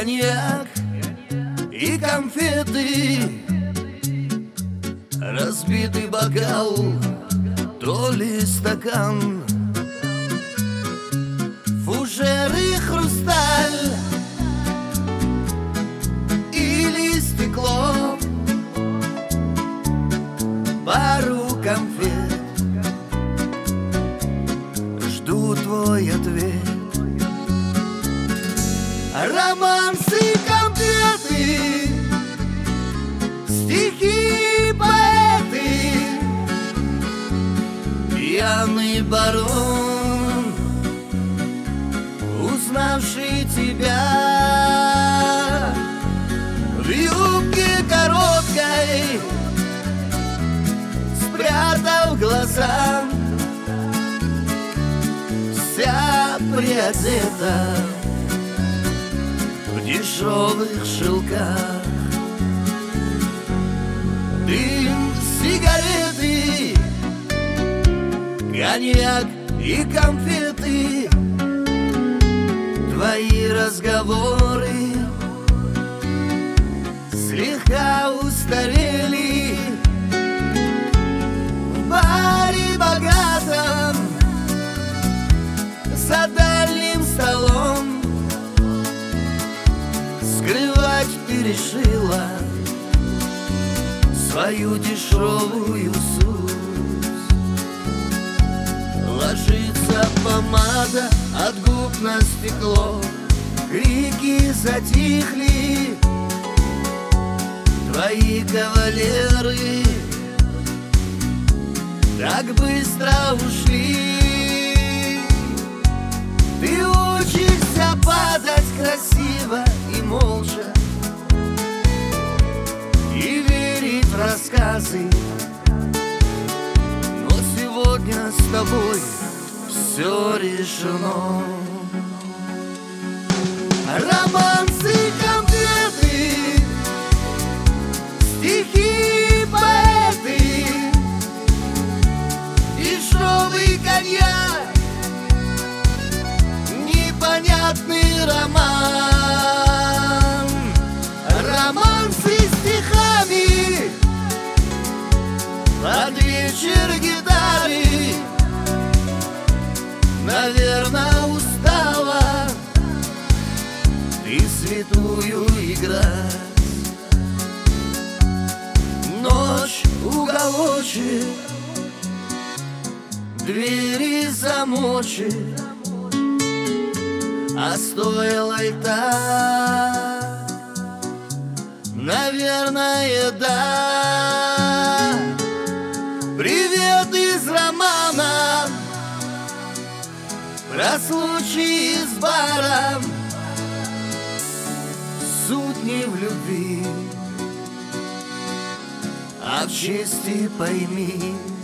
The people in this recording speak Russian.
коньяк и конфеты, разбитый бокал, то ли стакан, фужер и хрусталь или стекло, пару конфет, жду твой ответ. Романсы, конфеты, стихи, поэты, пьяный барон, узнавший тебя в юбке короткой, спрятав глаза, вся приодета в дешевых шелках. Дым, сигареты, коньяк и конфеты, твои разговоры слегка устарели. В баре богатом за дальним столом скрывать ты решила свою дешевую суть. Ложится помада от губ на стекло, крики затихли, твои кавалеры так быстро ушли. Ты учишься падать красиво и молча, и верить в рассказы, но сегодня с тобой все решено. Романсы, конфеты, стихи, поэты, дешевый коньяк, непонятный роман. Романсы стихами, под вечер гитары, наверное, устала ты святую играть. Ночь, уголочек, двери замочек, а стоило и так, наверное, да. Привет из романа про случай с баром. Суть не в любви, а в чести, пойми.